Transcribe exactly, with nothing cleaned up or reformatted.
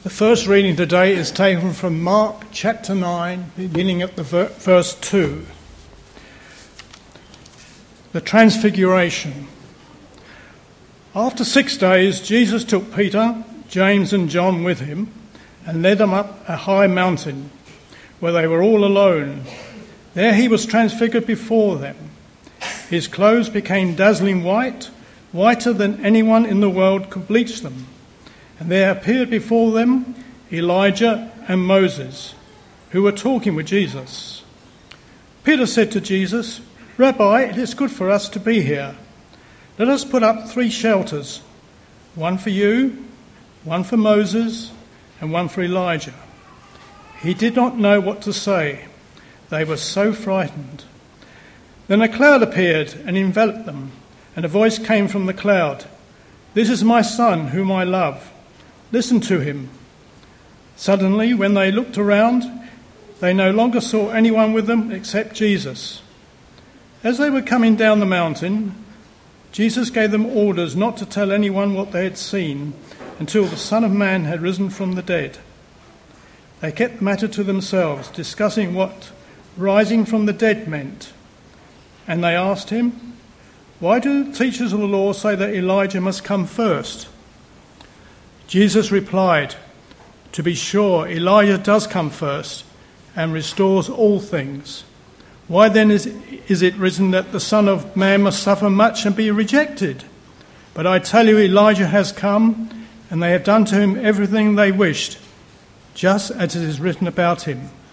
The first reading today is taken from Mark chapter nine, beginning at the ver- verse two. The Transfiguration. After six days, Jesus took Peter, James and John with him and led them up a high mountain where they were all alone. There he was transfigured before them. His clothes became dazzling white, whiter than anyone in the world could bleach them. And there appeared before them Elijah and Moses, who were talking with Jesus. Peter said to Jesus, "Rabbi, it is good for us to be here. Let us put up three shelters, one for you, one for Moses, and one for Elijah." He did not know what to say. They were so frightened. Then a cloud appeared and enveloped them, and a voice came from the cloud, "This is my son, whom I love. Listen to him." Suddenly, when they looked around, they no longer saw anyone with them except Jesus. As they were coming down the mountain, Jesus gave them orders not to tell anyone what they had seen until the Son of Man had risen from the dead. They kept the matter to themselves, discussing what rising from the dead meant. And they asked him, "Why do teachers of the law say that Elijah must come first?" Jesus replied, "To be sure, Elijah does come first and restores all things. Why then is, is it written that the Son of Man must suffer much and be rejected? But I tell you, Elijah has come, and they have done to him everything they wished, just as it is written about him.